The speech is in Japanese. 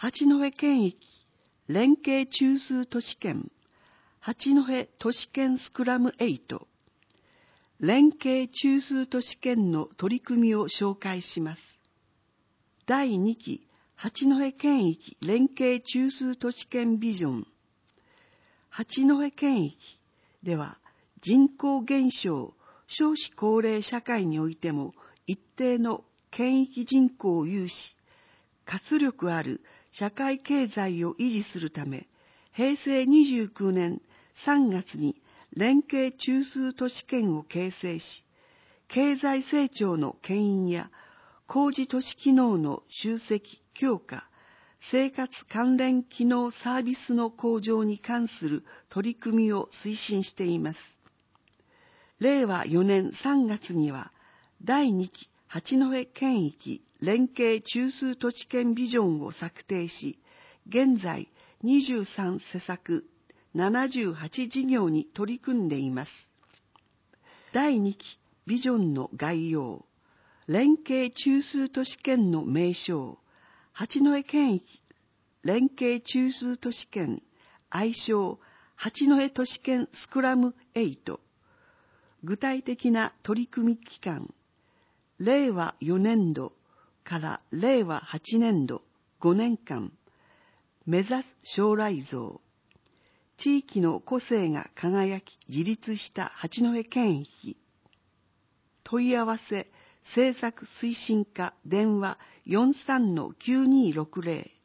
八戸県域連携中枢都市圏八戸都市圏スクラム8連携中枢都市圏の取り組みを紹介します。第2期八戸県域連携中枢都市圏ビジョン。八戸県域では人口減少、少子高齢社会においても一定の県域人口を有し、活力ある社会経済を維持するため、平成29年3月に連携中枢都市圏を形成し、経済成長の牽引や工事都市機能の集積・強化、生活関連機能サービスの向上に関する取り組みを推進しています。令和4年3月には、第2期八戸県域連携中枢都市圏ビジョンを策定し、現在23施策78事業に取り組んでいます。第2期ビジョンの概要、連携中枢都市圏の名称、八戸県域連携中枢都市圏、愛称八戸都市圏スクラム8、具体的な取り組み期間、令和4年度から令和8年度5年間、目指す将来像、地域の個性が輝き自立した八戸県域、問い合わせ政策推進課電話 43-9260